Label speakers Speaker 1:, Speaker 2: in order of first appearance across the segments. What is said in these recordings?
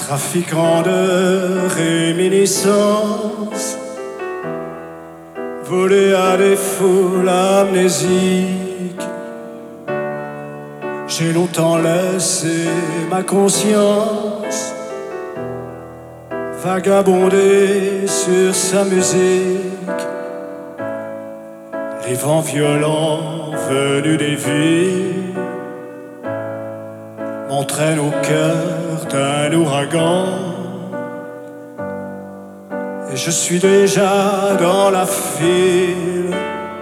Speaker 1: trafiquant de réminiscences, volé à des foules amnésiques. J'ai longtemps laissé ma conscience vagabonder sur sa musique. Les vents violents venus des villes m'entraînent au cœur d'un ouragan. Et je suis déjà dans la file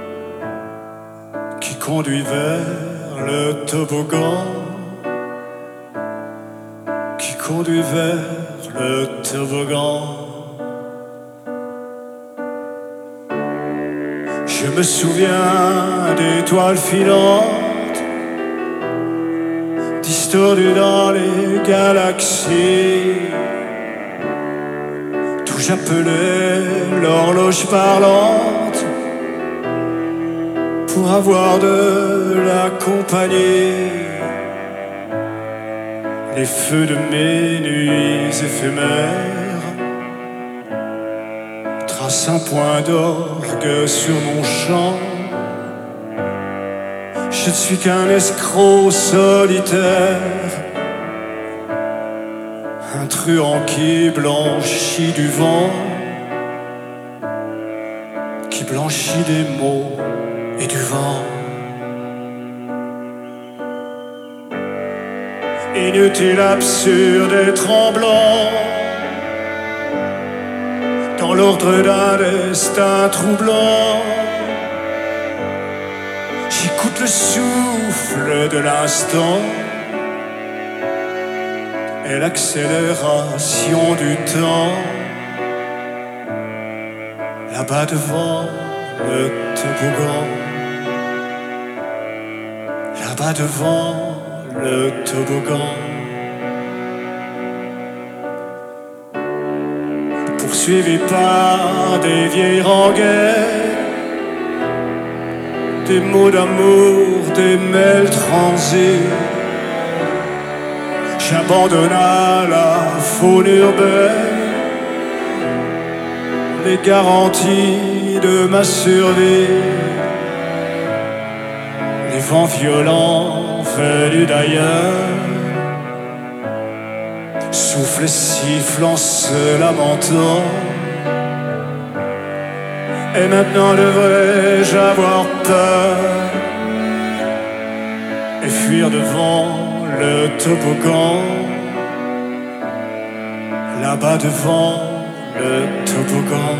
Speaker 1: qui conduit vers le toboggan, qui conduit vers le toboggan. Je me souviens d'étoiles filantes distordues dans les galaxies, d'où j'appelais l'horloge parlante pour avoir de la compagnie. Les feux de mes nuits éphémères tracent un point d'orgue sur mon champ. Je ne suis qu'un escroc solitaire, un truand qui blanchit du vent, qui blanchit des mots et du vent. Inutile, absurde et tremblant, dans l'ordre d'un destin troublant, j'écoute le souffle de l'instant et l'accélération du temps. Là-bas devant le toboggan, là-bas devant le toboggan. Poursuivi par des vieilles rengaines, des mots d'amour, des mails transis, j'abandonne à la faune urbaine les garanties de ma survie. Les vents violents venus d'ailleurs soufflent et sifflent en se lamentant. Et maintenant devrais-je avoir peur et fuir devant le toboggan, là-bas devant le toboggan.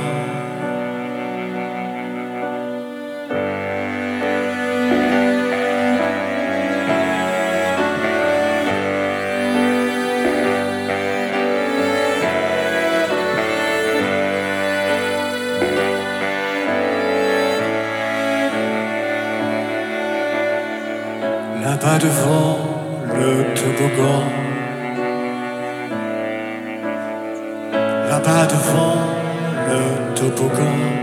Speaker 1: Là-bas devant le toboggan, là-bas devant le toboggan.